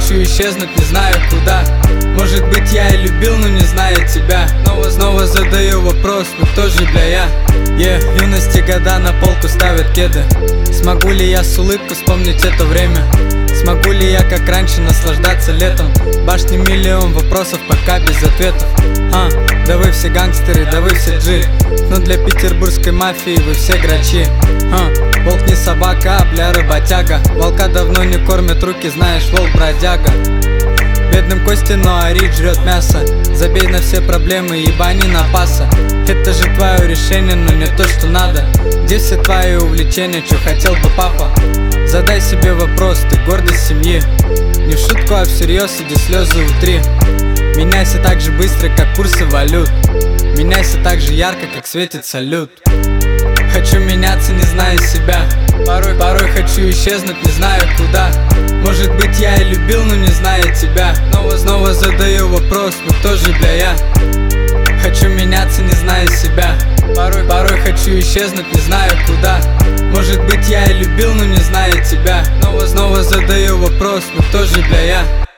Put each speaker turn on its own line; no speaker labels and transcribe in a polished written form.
хочу исчезнуть, не знаю куда. Может быть я и любил, но не знаю тебя. Снова задаю вопрос, ну кто же бля я? В юности года на полку ставят кеды. Смогу ли я с улыбкой вспомнить это время? Смогу ли я как раньше наслаждаться летом? Башни миллион вопросов, пока без ответов. Да вы все гангстеры, да вы все джи. Но для петербургской мафии вы все грачи. Волк не собака, а бля работяга. Волка давно не кормят руки, знаешь, волк бродяга. Бедным кости, но Арит жрет мясо. Забей на все проблемы, ебани на паса. Это же твое решение, но не то, что надо. Где все твои увлечения, что хотел бы папа? Задай себе вопрос, ты гордость семьи. Не в шутку, а всерьез, иди слезы утри. Меняйся так же быстро, как курсы валют. Меняйся так же ярко, как светит салют. Хочу меняться, не зная себя. Порой хочу исчезнуть, не знаю куда. Может быть я и любил, но не знаю тебя. Снова задаю вопрос, ну кто же бля я? Хочу меняться, не зная себя. Порой хочу исчезнуть, не знаю куда. Может быть я и любил, но не знаю тебя. Снова задаю вопрос, ну кто же бля я?